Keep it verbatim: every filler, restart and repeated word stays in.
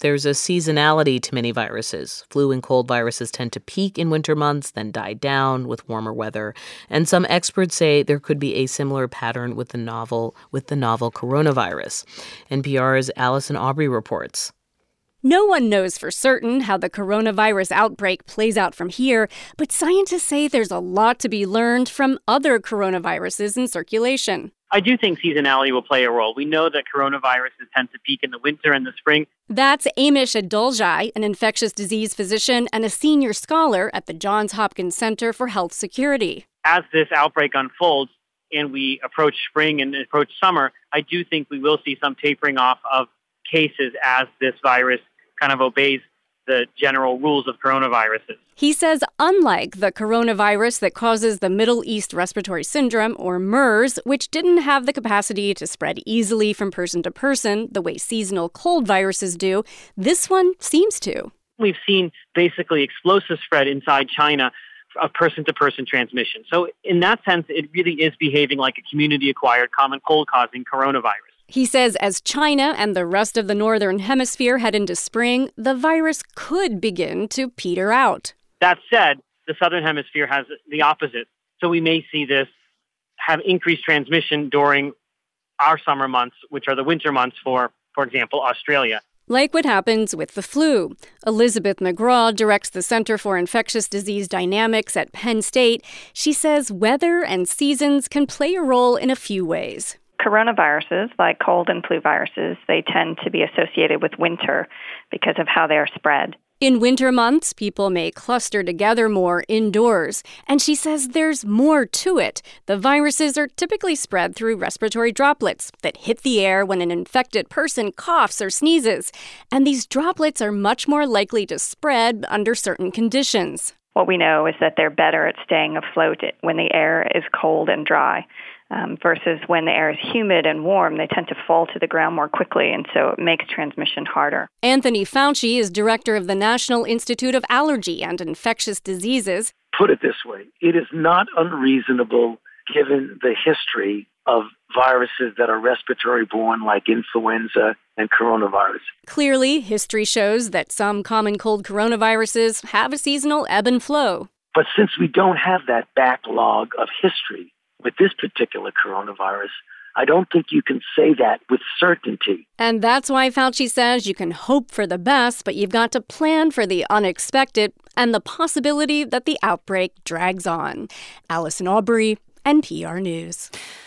There's a seasonality to many viruses. Flu and cold viruses tend to peak in winter months, then die down with warmer weather. And some experts say there could be a similar pattern with the novel with the novel coronavirus. N P R's Allison Aubrey reports. No one knows for certain how the coronavirus outbreak plays out from here, but scientists say there's a lot to be learned from other coronaviruses in circulation. I do think seasonality will play a role. We know that coronaviruses tend to peak in the winter and the spring. That's Amish Adoljai, an infectious disease physician and a senior scholar at the Johns Hopkins Center for Health Security. As this outbreak unfolds and we approach spring and approach summer, I do think we will see some tapering off of cases as this virus kind of obeys the general rules of coronaviruses. He says unlike the coronavirus that causes the Middle East Respiratory Syndrome, or MERS, which didn't have the capacity to spread easily from person to person the way seasonal cold viruses do, this one seems to. We've seen basically explosive spread inside China of person-to-person transmission. So in that sense, it really is behaving like a community-acquired common cold-causing coronavirus. He says as China and the rest of the northern hemisphere head into spring, the virus could begin to peter out. That said, the southern hemisphere has the opposite. So we may see this have increased transmission during our summer months, which are the winter months for, for example, Australia. Like what happens with the flu. Elizabeth McGraw directs the Center for Infectious Disease Dynamics at Penn State. She says weather and seasons can play a role in a few ways. Coronaviruses, like cold and flu viruses, they tend to be associated with winter because of how they are spread. In winter months, people may cluster together more indoors. And she says there's more to it. The viruses are typically spread through respiratory droplets that hit the air when an infected person coughs or sneezes. And these droplets are much more likely to spread under certain conditions. What we know is that they're better at staying afloat when the air is cold and dry. Um, versus when the air is humid and warm, they tend to fall to the ground more quickly, and so it makes transmission harder. Anthony Fauci is director of the National Institute of Allergy and Infectious Diseases. Put it this way, it is not unreasonable, given the history of viruses that are respiratory-borne, like influenza and coronavirus. Clearly, history shows that some common cold coronaviruses have a seasonal ebb and flow. But since we don't have that backlog of history, with this particular coronavirus, I don't think you can say that with certainty. And that's why Fauci says you can hope for the best, but you've got to plan for the unexpected and the possibility that the outbreak drags on. Allison Aubrey, N P R News.